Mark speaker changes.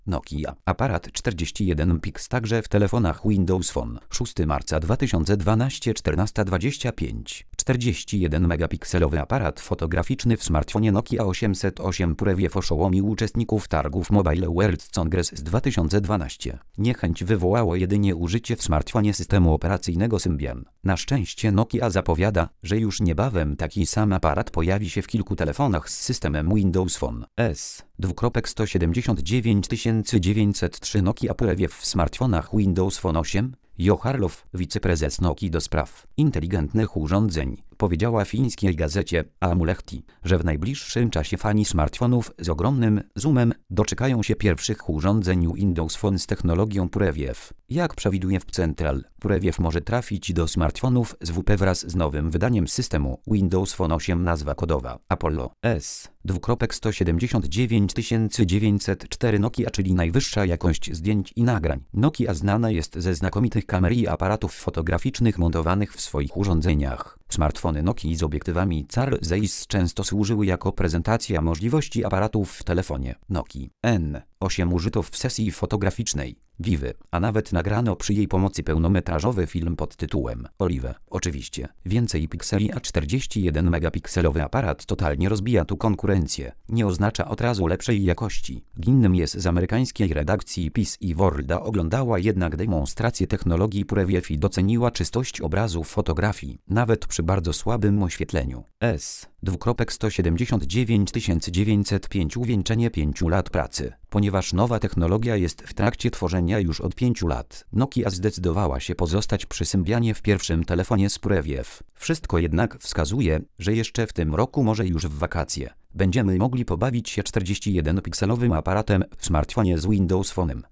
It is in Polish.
Speaker 1: Nokia. Aparat 41 Pix także w telefonach Windows Phone. 6 marca 2012 14:25. 41 megapikselowy aparat fotograficzny w smartfonie Nokia 808 Preview oszołomił uczestników targów Mobile World Congress z 2012. Niechęć wywołało jedynie użycie w smartfonie systemu operacyjnego Symbian. Na szczęście Nokia zapowiada, że już niebawem taki sam aparat pojawi się w kilku telefonach z systemem Windows Phone S. 179903 Nokia Preview w smartfonach Windows Phone 8. Jo Harlow, wiceprezes Nokii do spraw inteligentnych urządzeń, powiedziała fińskiej gazecie Aamulehti, że w najbliższym czasie fani smartfonów z ogromnym zoomem doczekają się pierwszych urządzeń Windows Phone z technologią Preview. Jak przewiduje w Central, Preview może trafić do smartfonów z WP wraz z nowym wydaniem systemu Windows Phone 8 nazwa kodowa Apollo S. 179904 Nokia, czyli najwyższa jakość zdjęć i nagrań. Nokia znana jest ze znakomitych kamer i aparatów fotograficznych montowanych w swoich urządzeniach. Smartfony Nokii z obiektywami CAR Zeiss często służyły jako prezentacja możliwości aparatów w telefonie Nokii N8 użyto w sesji fotograficznej Vivy, a nawet nagrano przy jej pomocy pełnometrażowy film pod tytułem Olive. Oczywiście, więcej pikseli, a 41 megapikselowy aparat totalnie rozbija tu konkurencję. Nie oznacza od razu lepszej jakości. Ginnym jest z amerykańskiej redakcji PC i Worlda oglądała jednak demonstrację technologii Preview i doceniła czystość obrazu fotografii, nawet przy bardzo słabym oświetleniu. S. 179905 Uwieńczenie 5 lat pracy. Ponieważ nowa technologia jest w trakcie tworzenia już od 5 lat, Nokia zdecydowała się pozostać przy Symbianie w pierwszym telefonie z Preview. Wszystko jednak wskazuje, że jeszcze w tym roku, może już w wakacje, będziemy mogli pobawić się 41-pikselowym aparatem w smartfonie z Windows Phone'em.